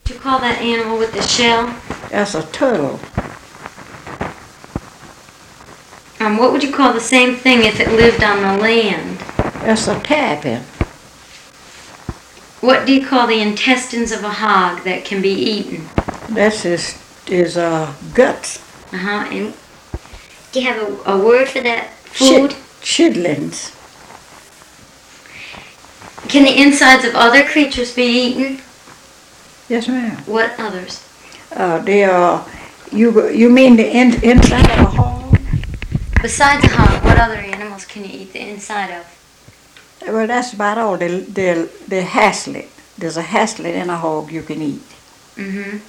What do you call that animal with the shell? That's a turtle. What would you call the same thing if it lived on the land? That's a terrapin. What do you call the intestines of a hog that can be eaten? That's his guts. And do you have a word for that food? Chitlins. Can the insides of other creatures be eaten? Yes, ma'am. What others? They are. You mean the inside of a hog? Besides a hog, what other animals can you eat the inside of? Well, that's about all. The haslet. There's a haslet in a hog you can eat. Mm-hmm.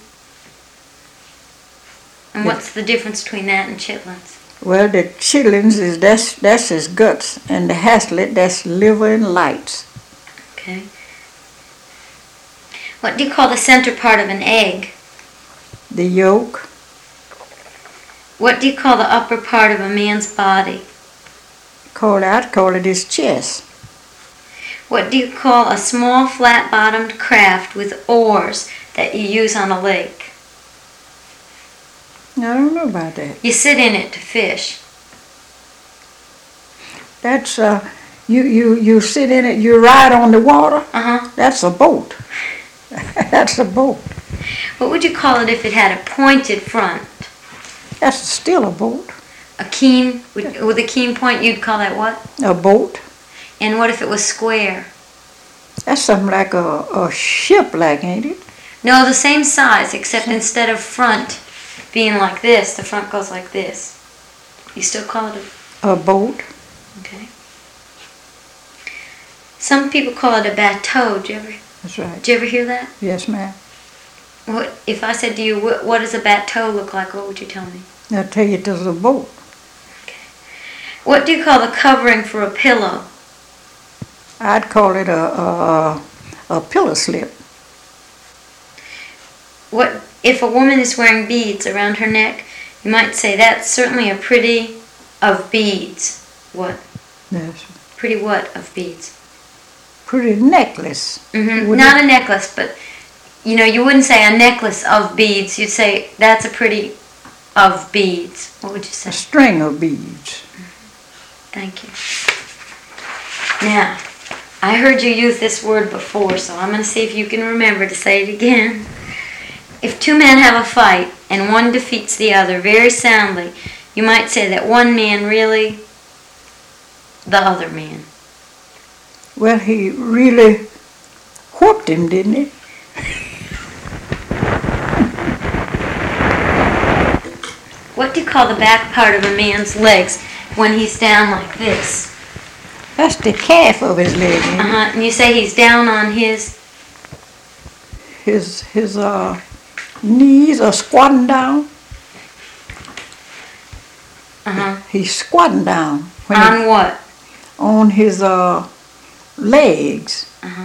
And what's the difference between that and chitlins? Well, the chitlins that's his guts, and the haslet that's liver and lights. Okay. What do you call the center part of an egg? The yolk. What do you call the upper part of a man's body? I'd call it his chest. What do you call a small flat-bottomed craft with oars that you use on a lake? I don't know about that. You sit in it to fish. That's you sit in it. You ride on the water. That's a boat. That's a boat. What would you call it if it had a pointed front? That's still a boat. A keen, with a keen point, you'd call that what? A boat. And what if it was square? That's something like a ship, like, ain't it? No, the same size, except instead of front being like this, the front goes like this. You still call it a boat? Okay. Some people call it a bateau. That's right. Did you ever hear that? Yes, ma'am. What if I said to you, what does a bateau look like? What would you tell me? I'll tell you, there's a boat. Okay. What do you call the covering for a pillow? I'd call it a pillow slip. What if a woman is wearing beads around her neck? You might say that's certainly a pretty of beads. What? Yes. Pretty what of beads? Pretty necklace. Mm-hmm. Not a necklace, but you wouldn't say a necklace of beads. You'd say that's a pretty of beads. What would you say? A string of beads. Thank you. Now, I heard you use this word before, so I'm going to see if you can remember to say it again. If two men have a fight and one defeats the other very soundly, you might say that one man really the other man. Well, he really whooped him, didn't he? What do you call the back part of a man's legs when he's down like this? That's the calf of his leg. And you say he's down on his knees are squatting down. He's squatting down. On what? On his legs.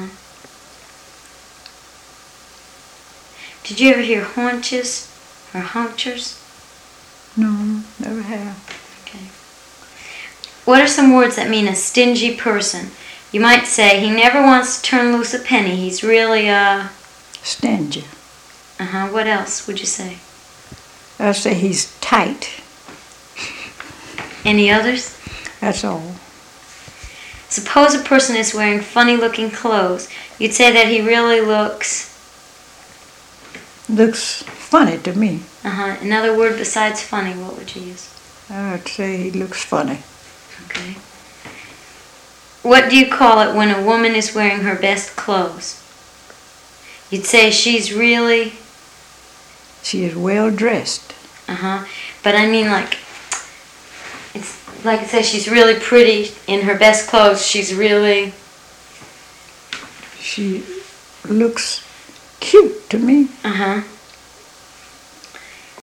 Did you ever hear haunches or haunchers? No, never have. Okay. What are some words that mean a stingy person? You might say he never wants to turn loose a penny. He's really stingy. What else would you say? I'd say he's tight. Any others? That's all. Suppose a person is wearing funny-looking clothes. You'd say that he really looks funny to me. Another word besides funny, what would you use? I'd say he looks funny. Okay. What do you call it when a woman is wearing her best clothes? You'd say she is well dressed. But I mean, it's like it says she's really pretty in her best clothes. She looks cute to me.